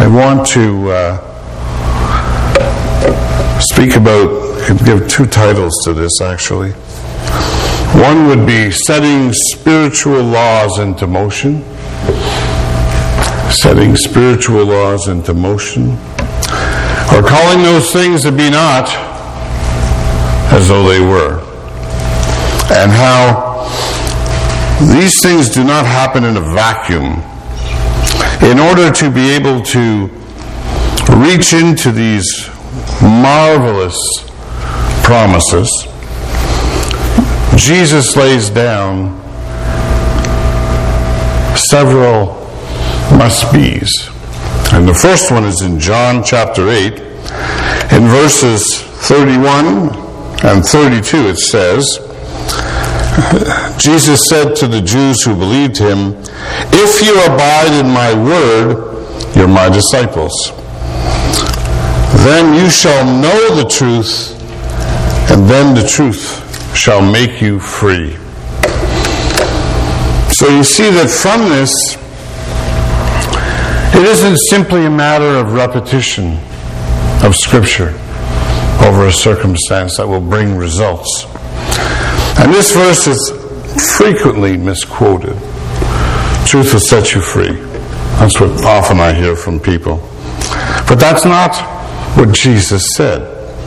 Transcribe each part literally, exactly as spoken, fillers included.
I want to uh, speak about, give two titles to this actually. One would be setting spiritual laws into motion. Setting spiritual laws into motion. Or calling those things that be not as though they were. And how these things do not happen in a vacuum. In order to be able to reach into these marvelous promises, Jesus lays down several must-be's. And the first one is in John chapter eight. In verses thirty-one and thirty-two it says, Jesus said to the Jews who believed him, "If you abide in my word, you're my disciples. Then you shall know the truth, and then the truth shall make you free." So you see that from this, it isn't simply a matter of repetition of Scripture over a circumstance that will bring results. And this verse is frequently misquoted. Truth will set you free. That's what often I hear from people. But that's not what Jesus said.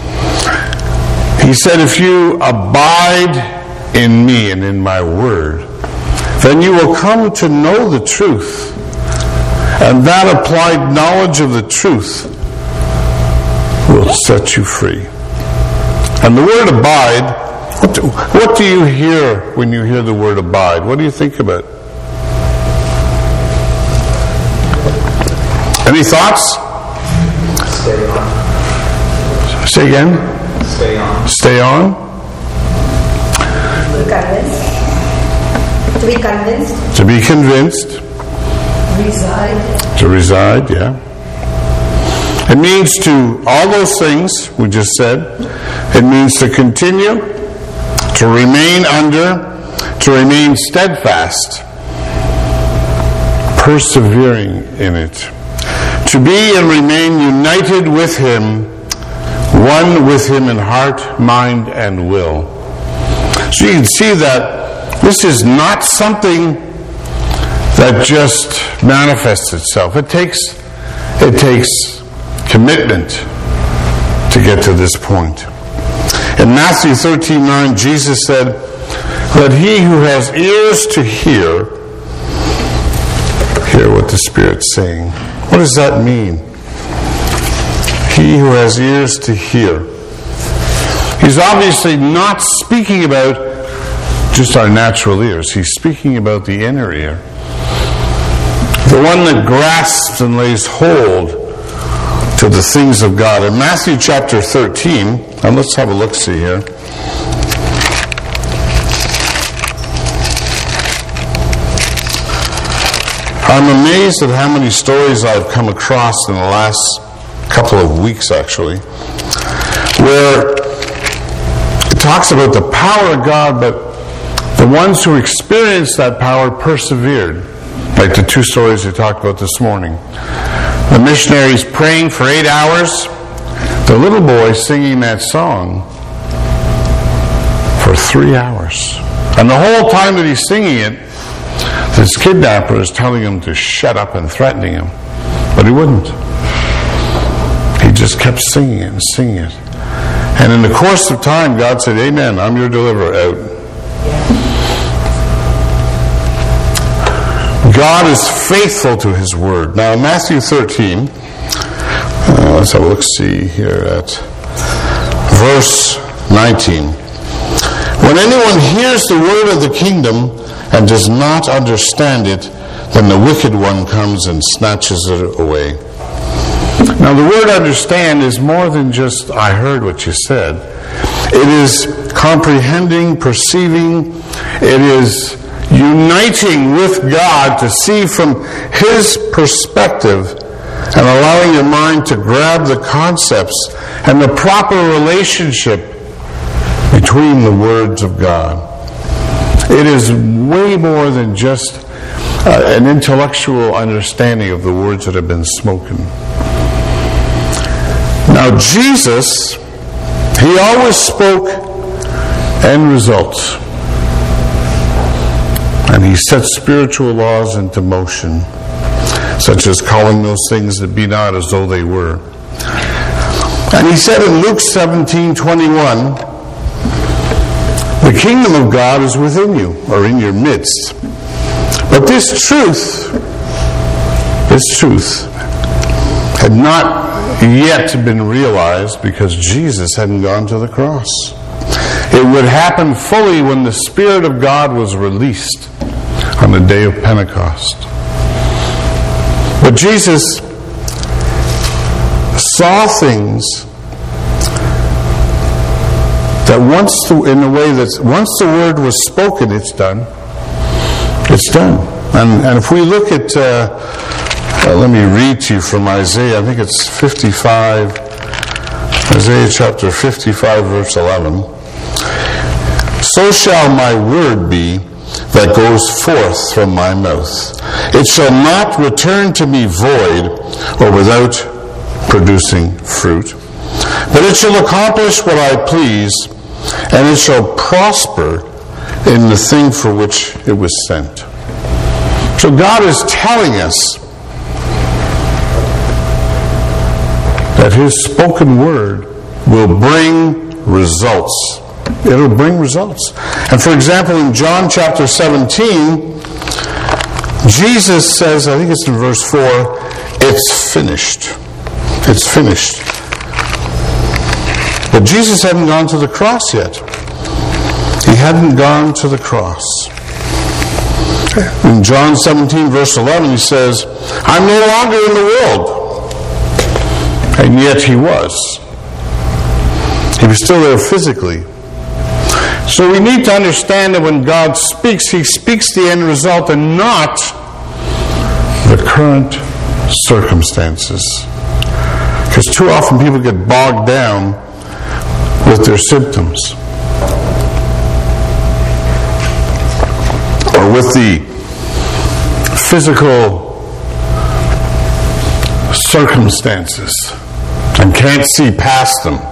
He said, if you abide in me and in my word, then you will come to know the truth. And that applied knowledge of the truth will set you free. And the word abide, what do, what do you hear when you hear the word abide? What do you think about? Any thoughts? Stay on. Say again? Stay on. Stay on. To be convinced. To be convinced. To be convinced. Reside. To reside, yeah. It means to, all those things we just said, it means to continue, to remain under, to remain steadfast, persevering in it. To be and remain united with him, one with him in heart, mind, and will. So you can see that this is not something that just manifests itself. It takes, it takes commitment to get to this point. In Matthew thirteen nine, Jesus said, "Let he who has ears to hear, hear what the Spirit's saying." What does that mean? He who has ears to hear. He's obviously not speaking about just our natural ears. He's speaking about the inner ear. The one that grasps and lays hold to the things of God. In Matthew chapter thirteen, and let's have a look-see here. I'm amazed at how many stories I've come across in the last couple of weeks, actually, where it talks about the power of God, but the ones who experienced that power persevered. Like the two stories we talked about this morning. The missionaries praying for eight hours. The little boy singing that song for three hours. And the whole time that he's singing it, this kidnapper is telling him to shut up and threatening him. But he wouldn't. He just kept singing it and singing it. And in the course of time, God said, "Amen, I'm your deliverer, out." God is faithful to his word. Now in Matthew thirteen, uh, let's have a look-see here at verse nineteen. "When anyone hears the word of the kingdom and does not understand it, then the wicked one comes and snatches it away." Now the word understand is more than just, I heard what you said. It is comprehending, perceiving. It is uniting with God to see from his perspective and allowing your mind to grab the concepts and the proper relationship between the words of God. It is way more than just uh, an intellectual understanding of the words that have been spoken. Now, Jesus, he always spoke end results. And he set spiritual laws into motion, such as calling those things that be not as though they were. And he said in Luke seventeen twenty-one, the kingdom of God is within you, or in your midst. But this truth, this truth had not yet been realized because Jesus hadn't gone to the cross. It would happen fully when the Spirit of God was released on the day of Pentecost. But Jesus saw things that once, the, in a way that once the word was spoken, it's done. It's done. And, and if we look at, uh, uh, let me read to you from Isaiah, I think it's fifty-five, Isaiah chapter fifty-five, verse eleven. So shall my word be that goes forth from my mouth. It shall not return to me void or without producing fruit, but it shall accomplish what I please, and it shall prosper in the thing for which it was sent. So God is telling us that His spoken word will bring results. It'll bring results. And for example, in John chapter seventeen, Jesus says, I think it's in verse four, it's finished. It's finished. But Jesus hadn't gone to the cross yet. He hadn't gone to the cross. In John seventeen, verse eleven, he says, I'm no longer in the world. And yet he was. He was still there physically. So we need to understand that when God speaks, He speaks the end result and not the current circumstances. Because too often people get bogged down with their symptoms, or with the physical circumstances, and can't see past them.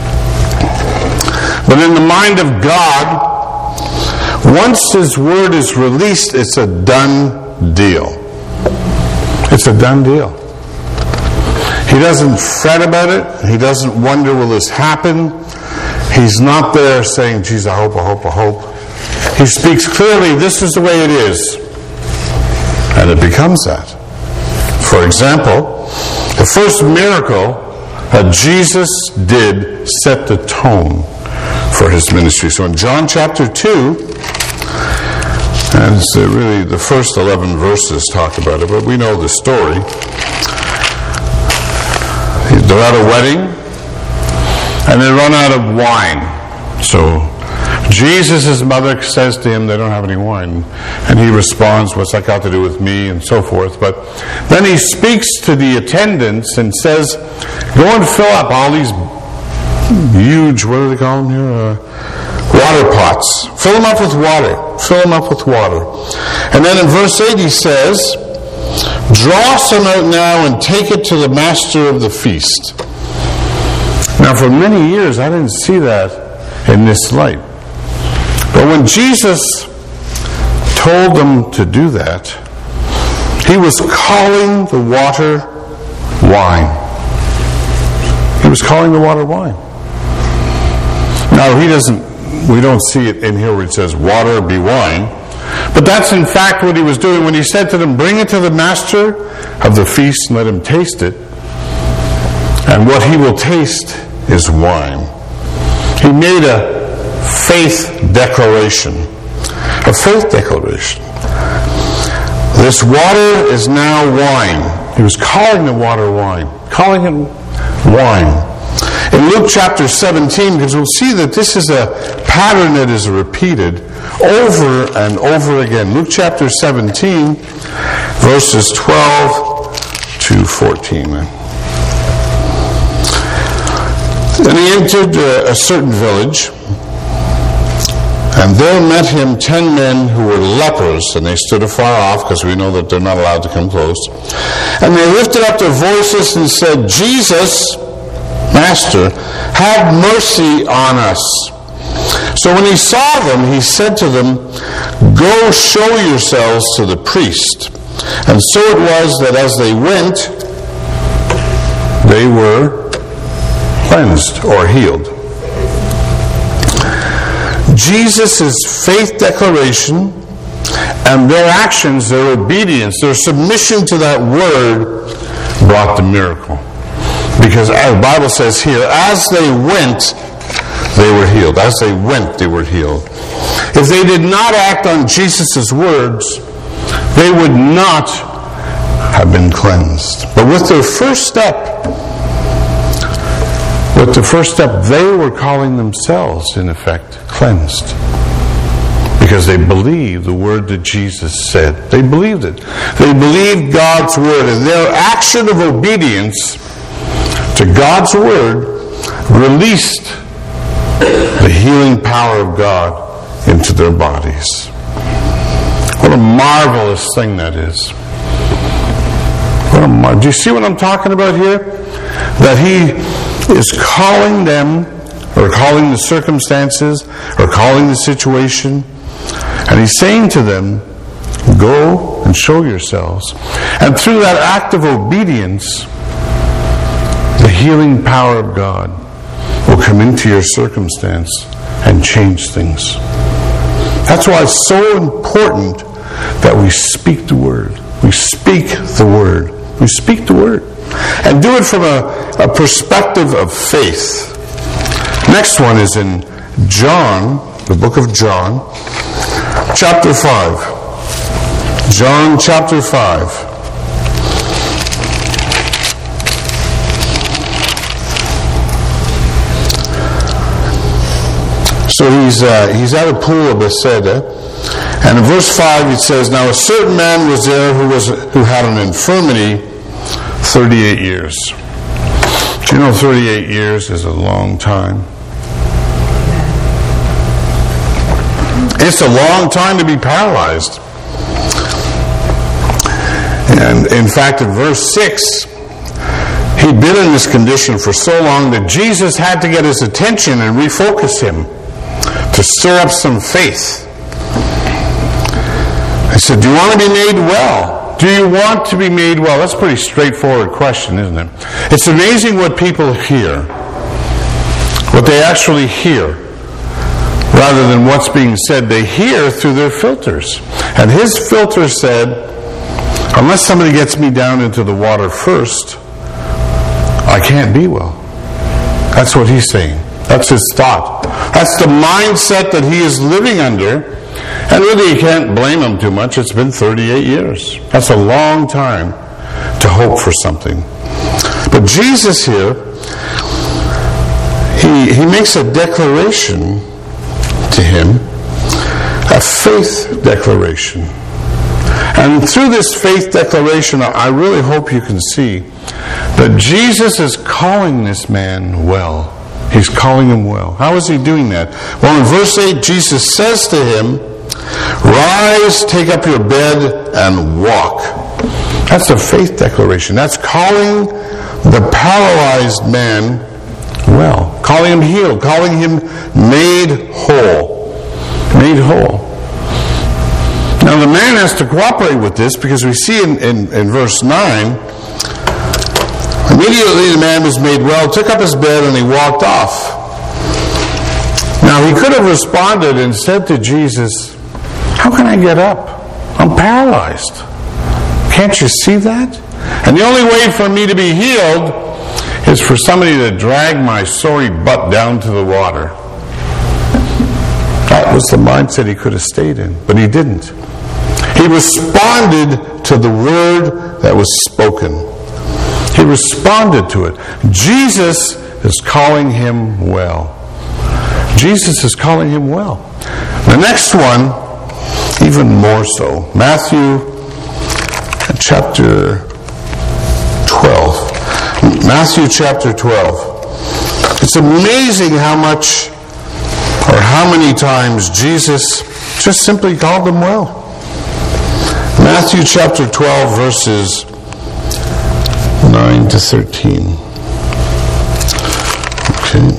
But in the mind of God, once His word is released, it's a done deal. It's a done deal. He doesn't fret about it. He doesn't wonder, will this happen? He's not there saying, geez, I hope, I hope, I hope. He speaks clearly, this is the way it is. And it becomes that. For example, the first miracle that Jesus did set the tone for His ministry. So in John chapter two, and it's really the first eleven verses talk about it, but we know the story. They're at a wedding, and they run out of wine. So Jesus' mother says to Him, they don't have any wine. And He responds, what's that got to do with me, and so forth. But then He speaks to the attendants and says, go and fill up all these huge, what do they call them here? Uh, water pots. Fill them up with water. Fill them up with water. And then in verse eight He says, draw some out now and take it to the master of the feast. Now for many years I didn't see that in this light. But when Jesus told them to do that, He was calling the water wine. He was calling the water wine. Now, He doesn't, we don't see it in here where it says, water be wine. But that's in fact what He was doing when He said to them, bring it to the master of the feast and let him taste it. And what he will taste is wine. He made a faith declaration. A faith declaration. This water is now wine. He was calling the water wine. Calling it wine. In Luke chapter seventeen, because we'll see that this is a pattern that is repeated over and over again. Luke chapter seventeen, verses twelve to fourteen. And He entered a certain village, And there met him ten men who were lepers, and they stood afar off, because we know that they're not allowed to come close. And they lifted up their voices and said, Jesus, Master, have mercy on us. So when he saw them, he said to them, Go show yourselves to the priest. And so it was that as they went, they were cleansed or healed. Jesus' faith declaration and their actions, their obedience, their submission to that word brought the miracle. Because as the Bible says here, as they went, they were healed. As they went, they were healed. If they did not act on Jesus' words, they would not have been cleansed. But with their first step, with the first step, they were calling themselves, in effect, cleansed. Because they believed the word that Jesus said. They believed it. They believed God's word. And their action of obedience to God's word released the healing power of God into their bodies. What a marvelous thing that is. What a mar- Do you see what I'm talking about here? That he is calling them, or calling the circumstances, or calling the situation, and he's saying to them, go and show yourselves. And through that act of obedience, the healing power of God will come into your circumstance and change things. That's why it's so important that we speak the word. We speak the word. We speak the word. And do it from a, a perspective of faith. Next one is in John, the book of John, chapter five. John chapter five. So he's uh, he's at a pool of Bethesda, and in verse five it says, Now a certain man was there who was who had an infirmity thirty-eight years. Do you know thirty-eight years is a long time? It's a long time to be paralyzed. And in fact, in verse six, he'd been in this condition for so long that Jesus had to get his attention and refocus him to stir up some faith. I said, do you want to be made well? Do you want to be made well? That's a pretty straightforward question, isn't it? It's amazing what people hear, what they actually hear, rather than what's being said. They hear through their filters. And his filter said, unless somebody gets me down into the water first, I can't be well. That's what he's saying. That's his thought. That's the mindset that he is living under. And really, you can't blame him too much. It's been thirty-eight years. That's a long time to hope for something. But Jesus here, he, he makes a declaration to him, a faith declaration. And through this faith declaration, I really hope you can see that Jesus is calling this man well. He's calling him well. How is he doing that? Well, in verse eight, Jesus says to him, Rise, take up your bed, and walk. That's a faith declaration. That's calling the paralyzed man well. Calling him healed. Calling him made whole. Made whole. Now the man has to cooperate with this, because we see in, in, in verse nine, immediately the man was made well, took up his bed, and he walked off. Now he could have responded and said to Jesus, how can I get up? I'm paralyzed. Can't you see that? And the only way for me to be healed is for somebody to drag my sorry butt down to the water. That was the mindset he could have stayed in, but he didn't. He responded to the word that was spoken. He responded to it. Jesus is calling him well. Jesus is calling him well. The next one, even more so. Matthew chapter twelve. Matthew chapter twelve. It's amazing how much, or how how many times Jesus just simply called them well. Matthew chapter twelve, verses nine to thirteen. Okay.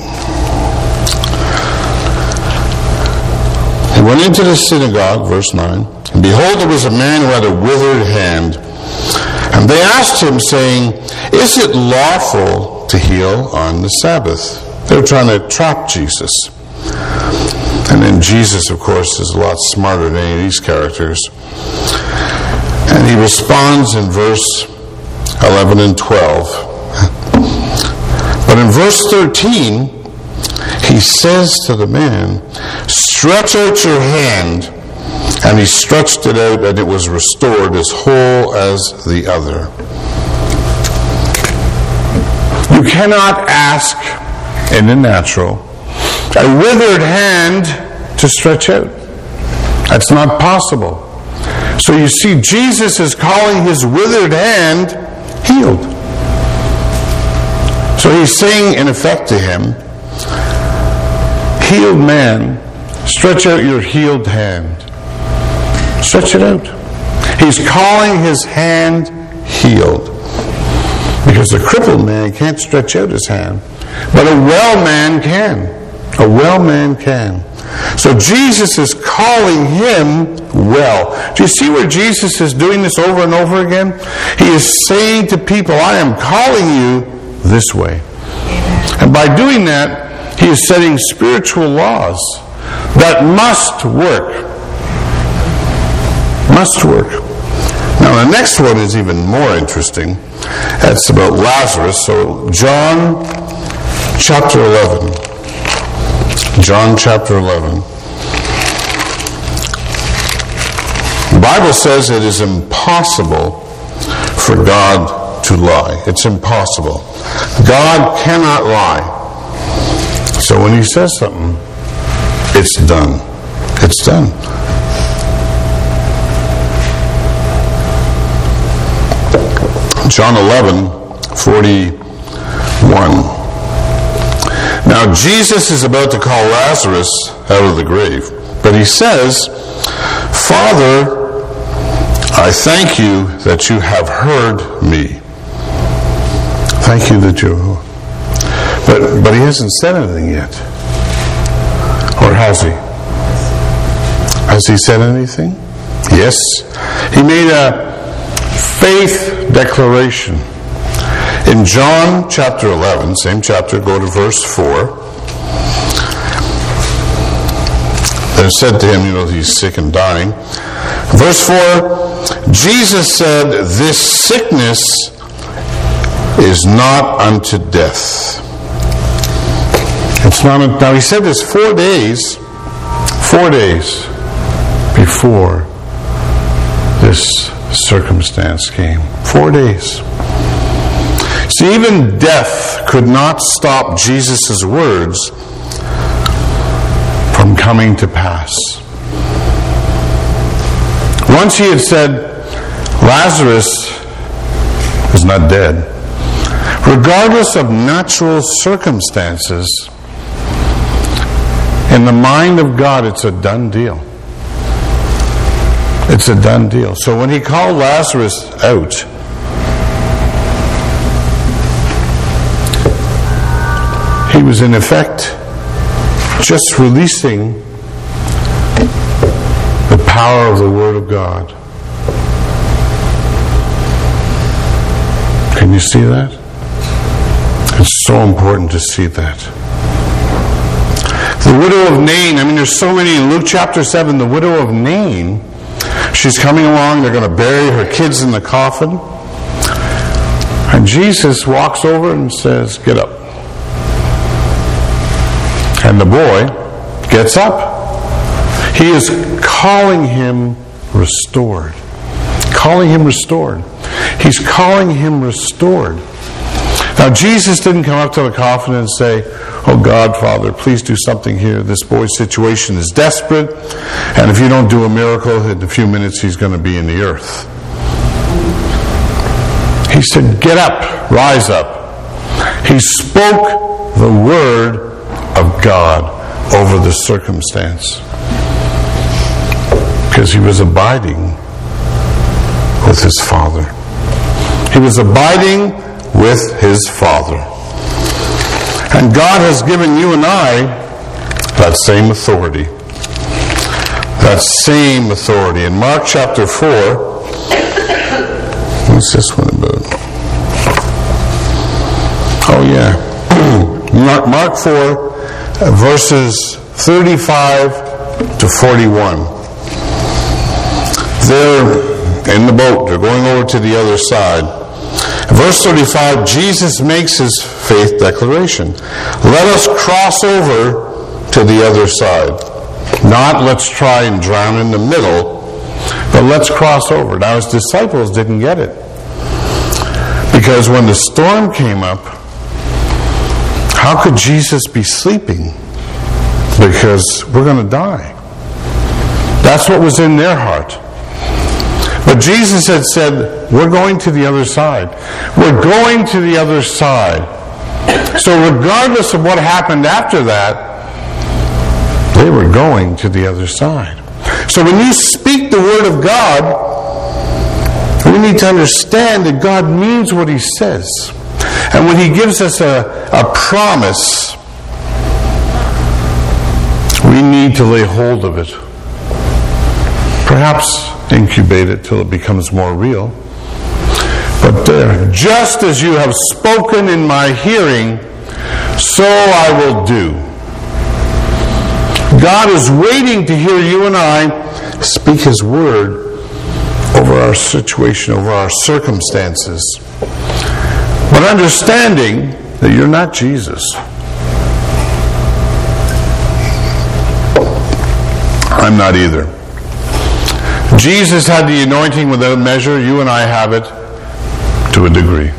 He went into the synagogue, verse nine, and behold, there was a man who had a withered hand. And they asked him, saying, is it lawful to heal on the Sabbath? They were trying to trap Jesus. And then Jesus, of course, is a lot smarter than any of these characters. And he responds in verse eleven and twelve. But in verse thirteen, he says to the man, stretch out your hand. And he stretched it out, and it was restored as whole as the other. You cannot ask in the natural a withered hand to stretch out. That's not possible. So you see, Jesus is calling his withered hand healed. So he's saying, in effect, to him, healed man, stretch out your healed hand. Stretch it out. He's calling his hand healed. Because the crippled man can't stretch out his hand. But a well man can. A well man can. So Jesus is calling him well. Do you see where Jesus is doing this over and over again? He is saying to people, I am calling you this way. And by doing that, he is setting spiritual laws that must work. Must work. Now the next one is even more interesting. That's about Lazarus. So John chapter eleven. John chapter eleven. The Bible says it is impossible for God to lie. It's impossible. God cannot lie. So when he says something, it's done. It's done. John eleven, forty-one. Now Jesus is about to call Lazarus out of the grave. But he says, Father, I thank you that you have heard me. Thank you that you... But, but he hasn't said anything yet. Or has he? Has he said anything? Yes. He made a faith declaration. In John chapter eleven, same chapter, go to verse four. They said to him, you know, he's sick and dying. Verse four, Jesus said, this sickness is not unto death. It's not. Now he said this four days, four days before this circumstance came. Four days. See, even death could not stop Jesus' words from coming to pass. Once he had said, Lazarus is not dead. Regardless of natural circumstances, in the mind of God, it's a done deal. It's a done deal. So when he called Lazarus out, he was in effect just releasing the power of the Word of God. Can you see that? It's so important to see that. The widow of Nain, I mean, there's so many in Luke chapter seven, the widow of Nain. She's coming along, they're going to bury her kids in the coffin. And Jesus walks over and says, get up. And the boy gets up. He is calling him restored. Calling him restored. He's calling him restored. Now Jesus didn't come up to the coffin and say, oh God, Father, please do something here. This boy's situation is desperate, and if you don't do a miracle, in a few minutes he's going to be in the earth. He said, get up, rise up. He spoke the word of God. over the circumstance. Because he was abiding with his Father. He was abiding with his Father. And God has given you and I that same authority. That same authority. In Mark chapter four, what's this one about? Oh yeah. Mark, Mark four, verses thirty-five to forty-one. They're in the boat. They're going over to the other side. Verse thirty-five, Jesus makes his faith declaration. Let us cross over to the other side. Not let's try and drown in the middle, but let's cross over. Now his disciples didn't get it. Because when the storm came up, how could Jesus be sleeping? Because we're going to die. That's what was in their heart. But Jesus had said, we're going to the other side. We're going to the other side. So regardless of what happened after that, they were going to the other side. So when you speak the Word of God, we need to understand that God means what He says. And when He gives us a, a promise, we need to lay hold of it. Perhaps incubate it till it becomes more real. But there, just as you have spoken in my hearing, so I will do. God is waiting to hear you and I speak His word over our situation, over our circumstances. But understanding that you're not Jesus. I'm not either. Jesus had the anointing without measure. You and I have it to a degree.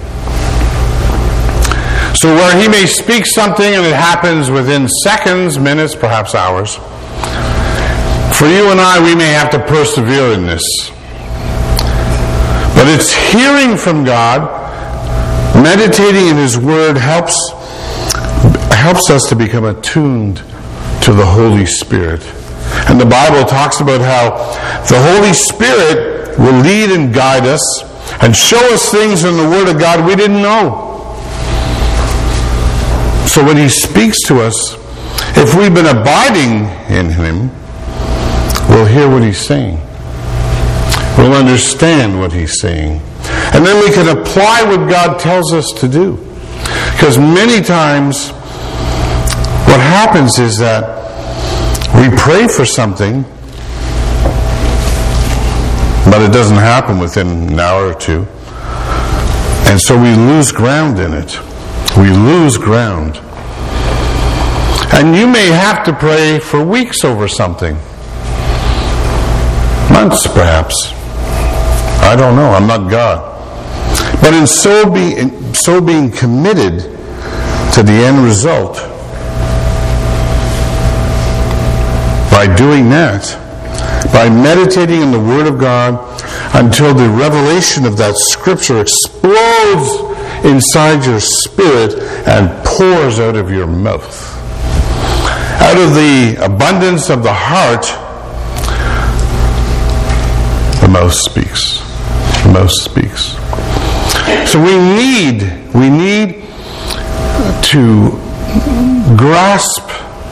So where He may speak something and it happens within seconds, minutes, perhaps hours, for you and I, we may have to persevere in this. But it's hearing from God, meditating in His Word helps, helps us to become attuned to the Holy Spirit. And the Bible talks about how the Holy Spirit will lead and guide us and show us things in the Word of God we didn't know. So when He speaks to us, if we've been abiding in Him, we'll hear what He's saying. We'll understand what He's saying. And then we can apply what God tells us to do. Because many times, what happens is that we pray for something, but it doesn't happen within an hour or two. And so we lose ground in it. We lose ground. And you may have to pray for weeks over something. Months, perhaps. I don't know. I'm not God. But in so, be, in so being committed to the end result, by doing that, by meditating in the Word of God until the revelation of that Scripture explodes inside your spirit and pours out of your mouth. Out of the abundance of the heart, the mouth speaks. The mouth speaks. So we need, we need to grasp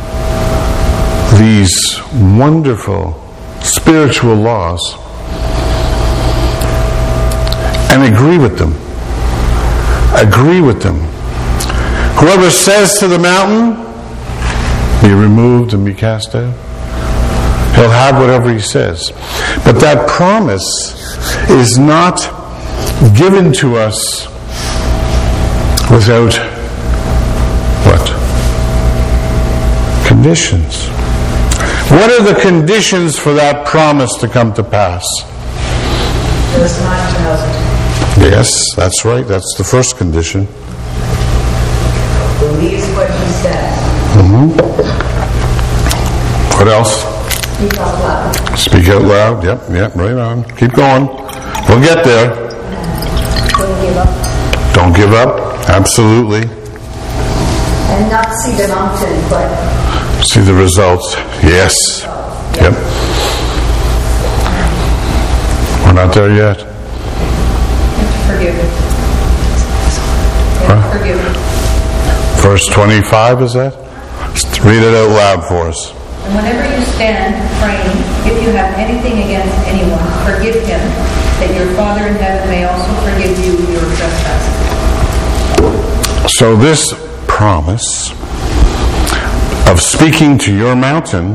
these wonderful spiritual laws and agree with them. Agree with them. Whoever says to the mountain, be removed and be cast out, he'll have whatever he says. But that promise is not given to us without what? Conditions. What are the conditions for that promise to come to pass? Verse nine thousand. Yes, that's right. That's the first condition. Believes what He says. Mm-hmm. What else? Speak out loud. Speak out loud. Yep, yep, right on. Keep going. We'll get there. Don't give up. Don't give up. Absolutely. And not see the mountain, but See the results? Yes. Yep. We're not there yet. Forgive me. Huh? Forgive me. Verse twenty-five, is that? Just read it out loud for us. And whenever you stand praying, if you have anything against anyone, forgive him, that your Father in heaven may also forgive you your trespasses. So this promise of speaking to your mountain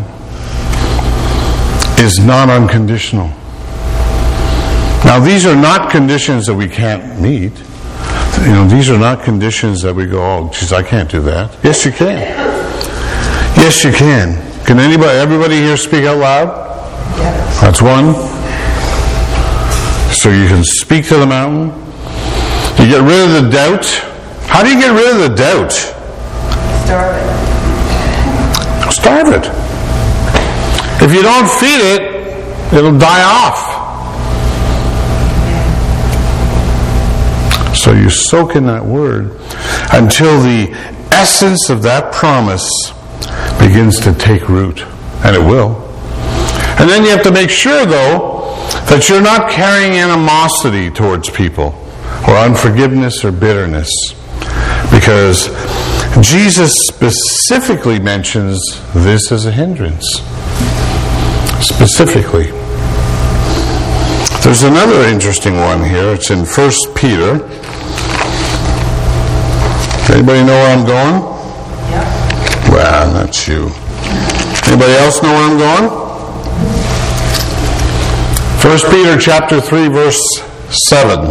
is not unconditional. Now, these are not conditions that we can't meet. You know, these are not conditions that we go, oh, geez, I can't do that. Yes, you can. Yes, you can. Can anybody, everybody here speak out loud? Yes. That's one. So you can speak to the mountain. You get rid of the doubt. How do you get rid of the doubt? Starve it. Starve it. If you don't feed it, it'll die off. So you soak in that word until the essence of that promise begins to take root. And it will. And then you have to make sure, though, that you're not carrying animosity towards people, or unforgiveness or bitterness. Because Jesus specifically mentions this as a hindrance. Specifically. There's another interesting one here. It's in First Peter. Anybody know where I'm going? Yeah. Well, that's you. Anybody else know where I'm going? First Peter chapter three, verse seven.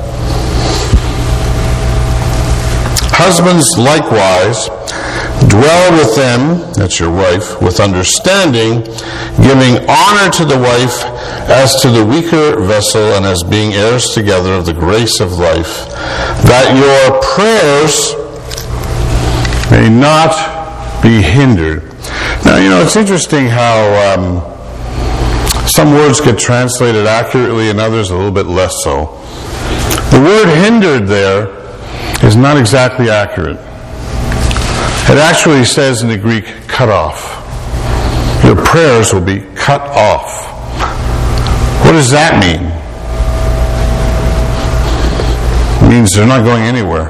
Husbands likewise dwell with them, that's your wife, with understanding, giving honor to the wife as to the weaker vessel, and as being heirs together of the grace of life, that your prayers may not be hindered. Now, you know, it's interesting how um, some words get translated accurately and others a little bit less so. The word hindered there is not exactly accurate. It actually says in the Greek, cut off. Your prayers will be cut off. What does that mean? It means they're not going anywhere.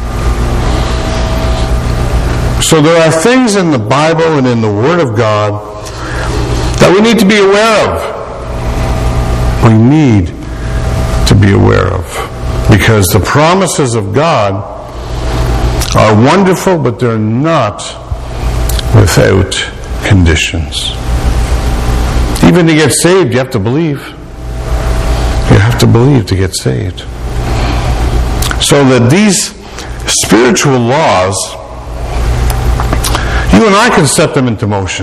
So there are things in the Bible and in the Word of God that we need to be aware of. We need to be aware of. Because the promises of God are wonderful, but they're not without conditions. Even to get saved, you have to believe. You have to believe to get saved. So that these spiritual laws, you and I can set them into motion.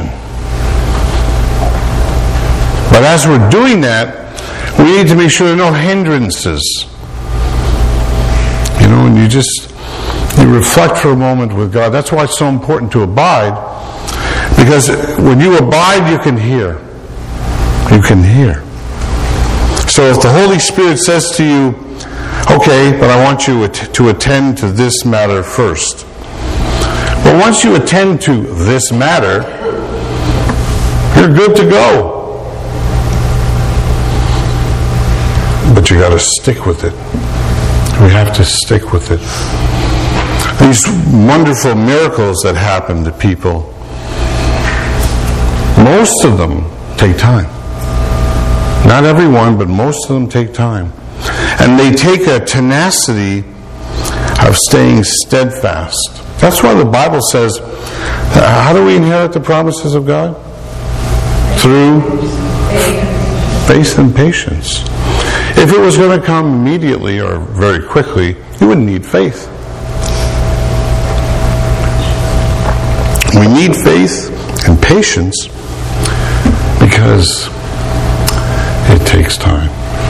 But as we're doing that, we need to make sure there are no hindrances. You know, and you just, you reflect for a moment with God. That's why it's so important to abide. Because when you abide, you can hear. You can hear. So if the Holy Spirit says to you, okay, but I want you to attend to this matter first. Well, once you attend to this matter, you're good to go. But you got to stick with it. We have to stick with it. These wonderful miracles that happen to people, most of them take time. Not everyone, but most of them take time. And they take a tenacity of staying steadfast. That's why the Bible says, uh, how do we inherit the promises of God? Through faith and patience. If it was going to come immediately or very quickly, you wouldn't need faith. We need faith and patience because it takes time.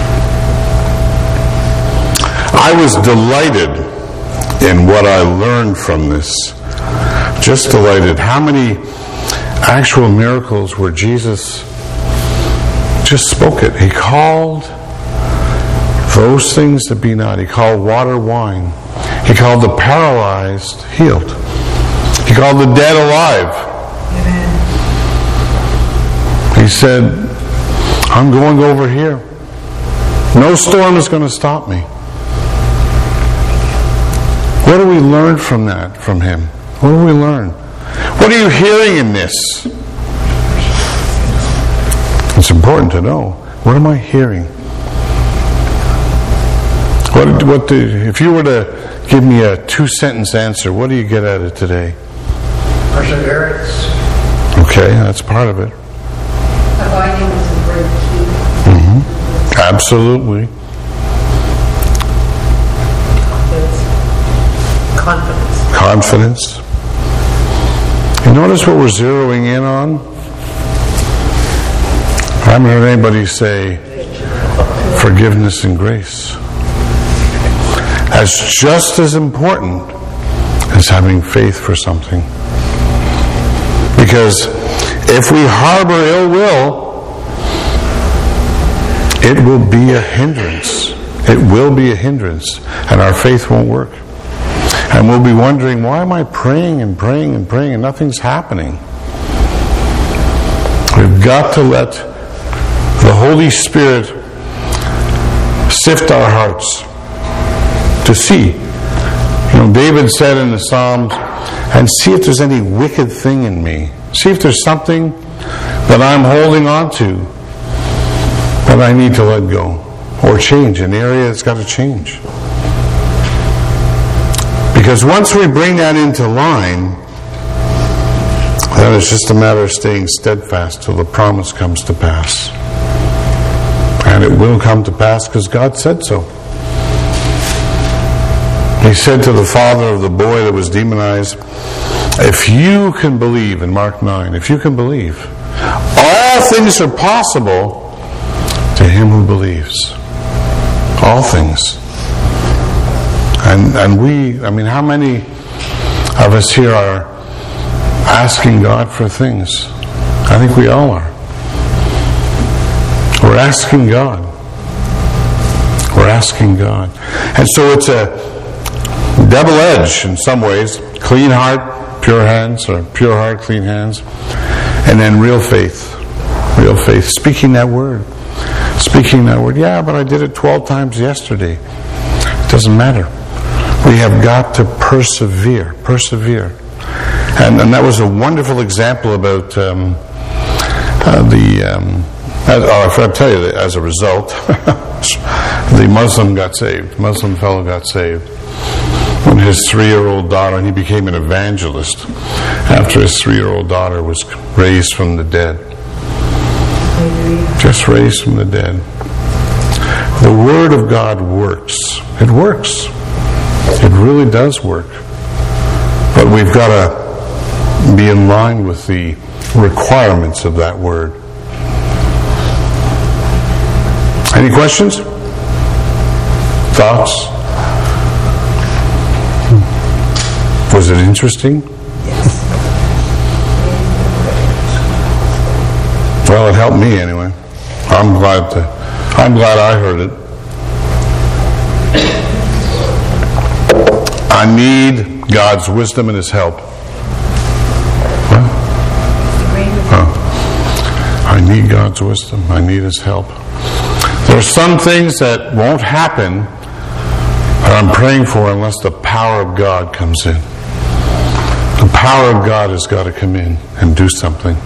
I was delighted in what I learned from this. Just delighted. How many actual miracles where Jesus just spoke it. He called those things that be not. He called water wine. He called the paralyzed healed. He called the dead alive. He said, I'm going over here. No storm is going to stop me. What do we learn from that, from him? What do we learn? What are you hearing in this? It's important to know. What am I hearing? What, what do, if you were to give me a two-sentence answer, what do you get out of it today? Perseverance. Okay, that's part of it. Abiding is a great key. Mm-hmm. Absolutely. Confidence. Confidence. You notice what we're zeroing in on? I haven't heard anybody say forgiveness and grace. That's just as important as having faith for something. Because if we harbor ill will, it will be a hindrance. It will be a hindrance, and our faith won't work. And we'll be wondering, why am I praying and praying and praying and nothing's happening? We've got to let the Holy Spirit sift our hearts to see. You know, David said in the Psalms, and see if there's any wicked thing in me. See if there's something that I'm holding on to that I need to let go or change, an area that's got to change. Because once we bring that into line, then it's just a matter of staying steadfast till the promise comes to pass. And it will come to pass because God said so. He said to the father of the boy that was demonized, if you can believe, in Mark nine, if you can believe, all things are possible to him who believes. All things. And and we, I mean, how many of us here are asking God for things? I think we all are. We're asking God. We're asking God. And so it's a double edge in some ways. Clean heart, pure hands, or pure heart, clean hands. And then real faith. Real faith. Speaking that word. Speaking that word. Yeah, but I did it twelve times yesterday. It doesn't matter. We have got to persevere. Persevere. And, and that was a wonderful example about um, uh, the... Um, as, oh, I forgot to tell you that as a result, the Muslim got saved. Muslim fellow got saved. When his three-year-old daughter, and he became an evangelist after his three-year-old daughter was raised from the dead. Just raised from the dead. The Word of God works. It works. It really does work. But we've got to be in line with the requirements of that Word. Any questions? Thoughts? Was it interesting? Yes. Well, it helped me anyway. I'm glad to. I'm glad I heard it. I need God's wisdom and His help. What? Oh. I need God's wisdom. I need His help. There are some things that won't happen that I'm praying for unless the power of God comes in. The power of God has got to come in and do something.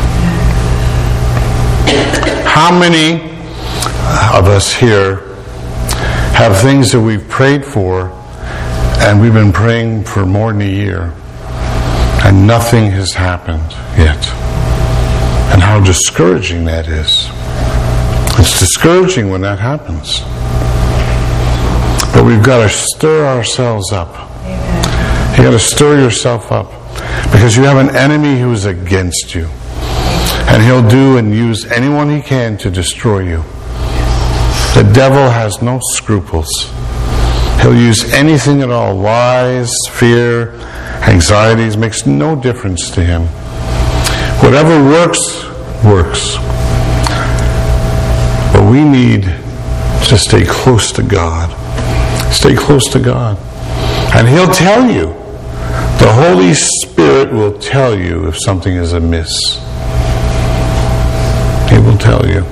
How many of us here have things that we've prayed for and we've been praying for more than a year and nothing has happened yet? And how discouraging that is. It's discouraging when that happens. But we've got to stir ourselves up. Amen. You got to stir yourself up. Because you have an enemy who is against you. And he'll do and use anyone he can to destroy you. The devil has no scruples. He'll use anything at all. Lies, fear, anxieties, makes no difference to him. Whatever works, works. But we need to stay close to God. Stay close to God. And He'll tell you. The Holy Spirit Spirit will tell you if something is amiss. He will tell you.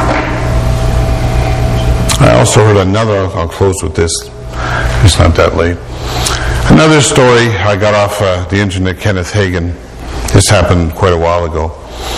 I also heard another, I'll close with this, it's not that late. Another story I got off uh, the internet, Kenneth Hagin. This happened quite a while ago.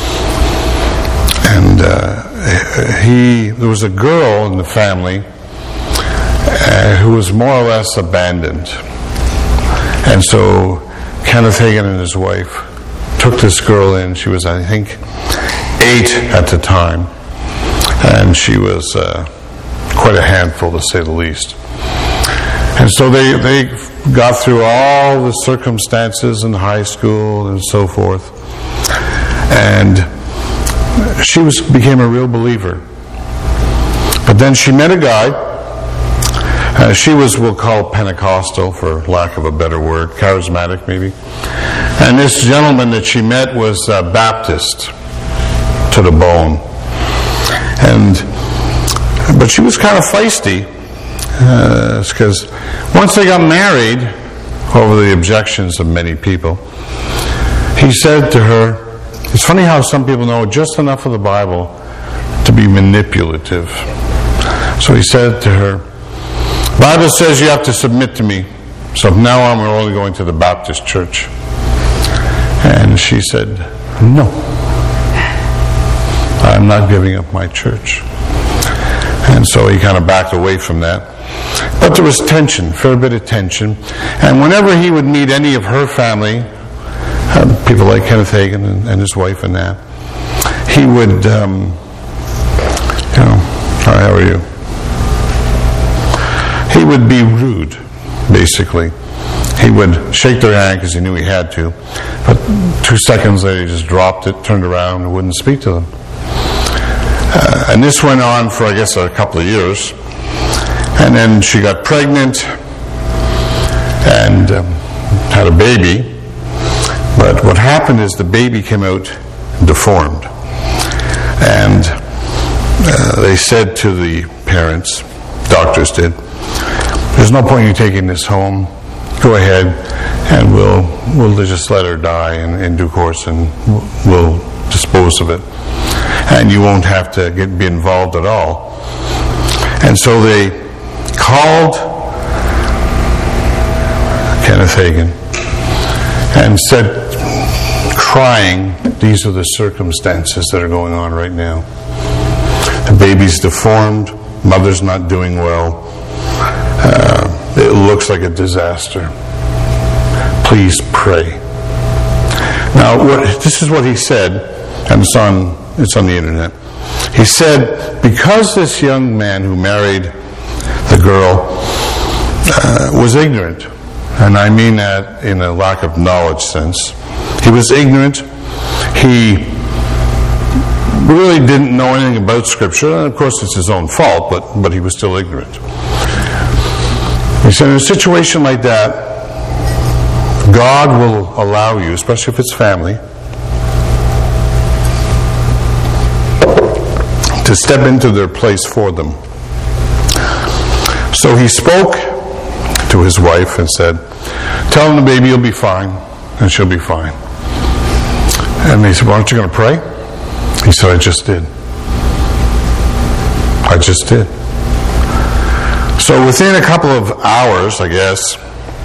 And uh, he, there was a girl in the family uh, who was more or less abandoned. And so Kenneth Hagin and his wife took this girl in. She was, I think, eight at the time. And she was uh, quite a handful, to say the least. And so they, they got through all the circumstances in high school and so forth. And she was became a real believer. But then she met a guy. Uh, she was, we'll call Pentecostal, for lack of a better word, charismatic maybe. And this gentleman that she met was uh, Baptist to the bone. And but she was kind of feisty, because uh, once they got married, over the objections of many people, he said to her, it's funny how some people know just enough of the Bible to be manipulative. So he said to her, Bible says you have to submit to me, so from now on we're only going to the Baptist church. And she said, no, I'm not giving up my church. And so he kind of backed away from that. But there was tension, a fair bit of tension. And whenever he would meet any of her family, uh, people like Kenneth Hagin and, and his wife and that, he would, um, you know, hi, how are you? He would be rude, basically. He would shake their hand because he knew he had to. But two seconds later, he just dropped it, turned around, and wouldn't speak to them. Uh, and this went on for, I guess, a couple of years. And then she got pregnant and um, had a baby. But what happened is the baby came out deformed. And uh, they said to the parents, doctors did, there's no point in you taking this home. Go ahead and we'll we'll just let her die in, in due course, and we'll dispose of it. And you won't have to get be involved at all. And so they called Kenneth Hagin and said, crying, these are the circumstances that are going on right now. The baby's deformed, mother's not doing well, uh, it looks like a disaster. Please pray. Now, what, this is what he said, and it's on It's on the internet. He said, because this young man who married the girl uh, was ignorant, and I mean that in a lack of knowledge sense. He was ignorant. He really didn't know anything about Scripture, and of course it's his own fault, but, but he was still ignorant. He said, in a situation like that, God will allow you, especially if it's family, to step into their place for them. So he spoke to his wife and said, tell him the baby will be fine, and she'll be fine. And they said, well, aren't you going to pray? He said, I just did. I just did. So within a couple of hours, I guess,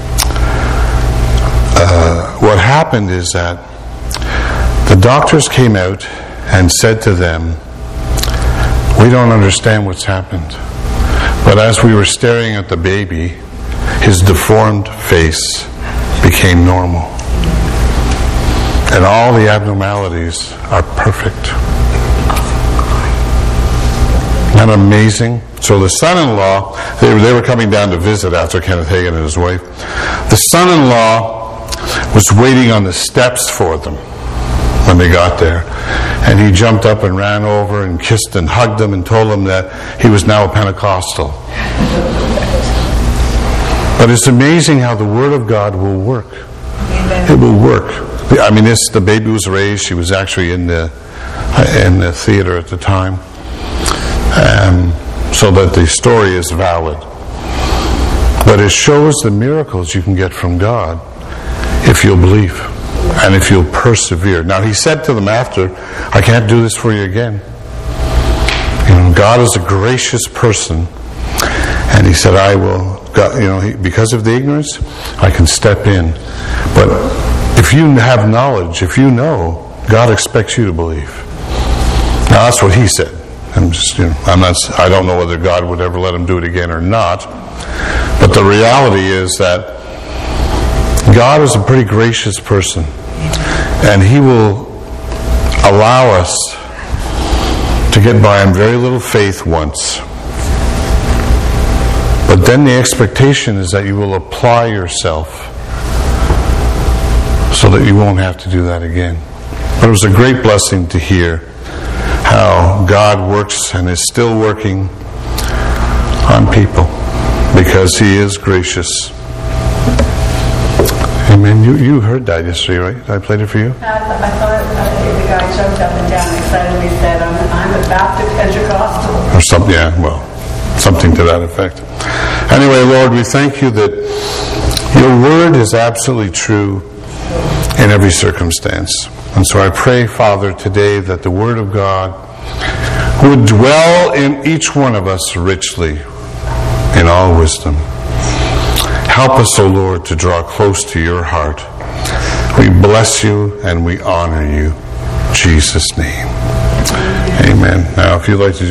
uh, what happened is that the doctors came out and said to them, we don't understand what's happened. But as we were staring at the baby, his deformed face became normal. And all the abnormalities are perfect. Isn't that amazing? So the son-in-law, they were, they were coming down to visit after Kenneth Hagin and his wife. The son-in-law was waiting on the steps for them when they got there. And he jumped up and ran over and kissed and hugged them and told them that he was now a Pentecostal. But it's amazing how the Word of God will work. Amen. It will work. I mean, this, the baby was raised. She was actually in the in the theater at the time, um, so that the story is valid. But it shows the miracles you can get from God if you'll believe. And if you'll persevere. Now he said to them after, I can't do this for you again. You know, God is a gracious person. And he said, I will, God, you know, he, because of the ignorance, I can step in. But if you have knowledge, if you know, God expects you to believe. Now that's what he said. I'm just, you know, I'm not, I don't know whether God would ever let him do it again or not. But the reality is that God is a pretty gracious person. And he will allow us to get by on very little faith once. But then the expectation is that you will apply yourself so that you won't have to do that again. But it was a great blessing to hear how God works and is still working on people because he is gracious. Amen. You you heard that yesterday, right? I played it for you? I, th- I thought uh, the guy jumped up and down excitedly said, I'm, I'm a Baptist Pentecostal. Or something, yeah, well, something to that effect. Anyway, Lord, we thank you that your word is absolutely true in every circumstance. And so I pray, Father, today that the word of God would dwell in each one of us richly in all wisdom. Help us, O Lord, to draw close to your heart. We bless you and we honor you. In Jesus' name. Amen. Now, if you'd like to